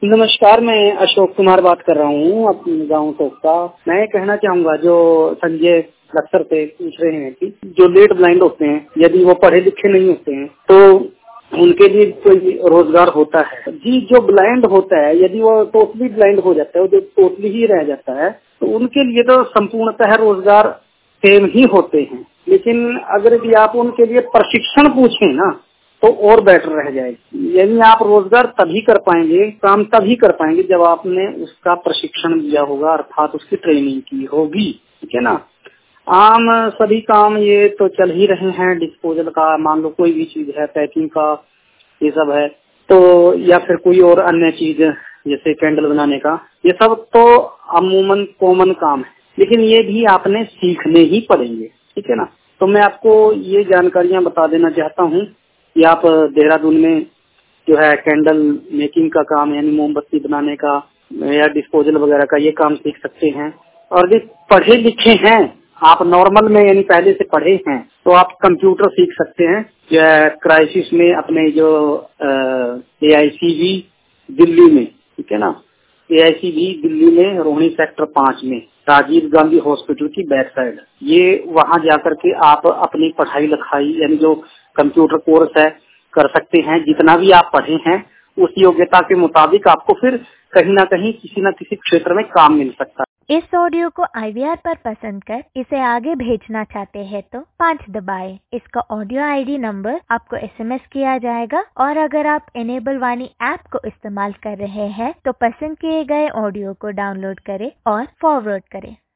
नमस्कार, मैं अशोक कुमार बात कर रहा हूँ अपने गाँव टोका। मैं कहना चाहूँगा जो संजय लक्सर से पूछ रहे हैं कि जो लेट ब्लाइंड होते हैं, यदि वो पढ़े लिखे नहीं होते हैं तो उनके लिए कोई रोजगार होता है? जी, जो ब्लाइंड होता है, यदि वो टोटली ब्लाइंड हो जाता है, जो टोटली ही रह जाता है, तो उनके लिए तो संपूर्णतः रोजगार सेम ही होते हैं। लेकिन अगर यदि आप उनके लिए प्रशिक्षण पूछें ना तो और बेटर रह जाएगी। यानी आप रोजगार तभी कर पाएंगे, काम तभी कर पाएंगे जब आपने उसका प्रशिक्षण लिया होगा, अर्थात उसकी ट्रेनिंग की होगी। ठीक है ना। आम सभी काम ये तो चल ही रहे हैं, डिस्पोजल का, मान लो कोई भी चीज है, पैकिंग का, ये सब है तो, या फिर कोई और अन्य चीज जैसे कैंडल बनाने का, ये सब तो अमूमन कॉमन काम है, लेकिन ये भी आपने सीखने ही पड़ेंगे। ठीक है ना। तो मैं आपको ये जानकारियां बता देना चाहता हूँ कि आप देहरादून में जो है कैंडल मेकिंग का काम, यानी मोमबत्ती बनाने का या डिस्पोजल वगैरह का, ये काम सीख सकते हैं। और यदि पढ़े लिखे हैं आप, नॉर्मल में यानी पहले से पढ़े हैं, तो आप कंप्यूटर सीख सकते हैं। क्राइसिस में अपने जो AICV दिल्ली में, ठीक है ना, AICV दिल्ली में रोहिणी सेक्टर 5 में राजीव गांधी हॉस्पिटल की बैक साइड, ये वहां जाकर के आप अपनी पढ़ाई लिखाई यानी जो कंप्यूटर कोर्स है कर सकते हैं। जितना भी आप पढ़े हैं उस योग्यता के मुताबिक आपको फिर कहीं ना कहीं किसी न किसी क्षेत्र में काम मिल सकता है। इस ऑडियो को IVR पर पसंद कर इसे आगे भेजना चाहते हैं तो 5 दबाएं। इसका ऑडियो ID नंबर आपको SMS किया जाएगा, और अगर आप इनेबल वाणी ऐप को इस्तेमाल कर रहे हैं तो पसंद किए गए ऑडियो को डाउनलोड करें और फॉरवर्ड करें।